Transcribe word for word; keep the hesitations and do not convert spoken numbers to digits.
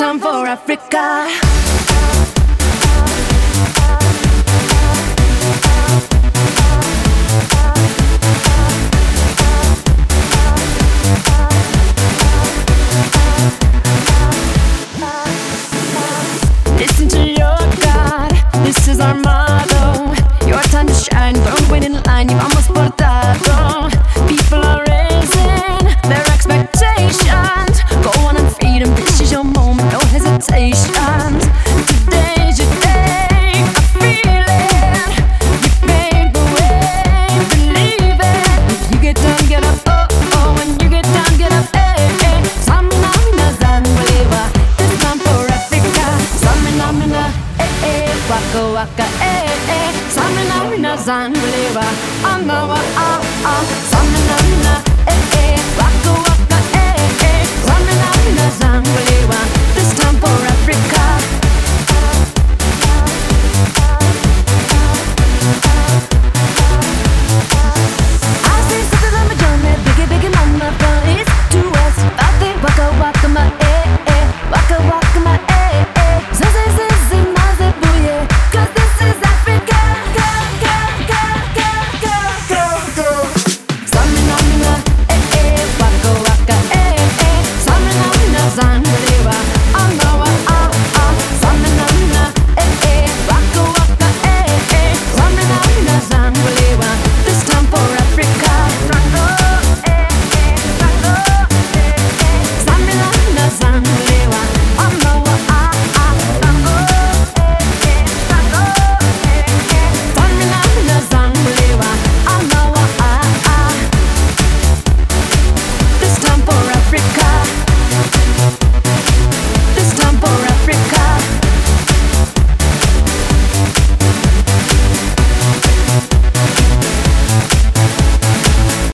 time for Africa. Listen to your God, this is our motto. Your time to shine, don't wait in line, you almost portado. People are raising their expectations. Go on and freedom, this is your moment, no hesitations. Today's your day, I feel it. You paved the way, believe it. If you get down, get up, oh, oh. When you get down, get up, eh, eh. Samina, mina, zanwalewa. This time for Africa. Samina, mina, eh, eh. Waka, waka, eh, eh. Samina, mina, zanwalewa. Anawa,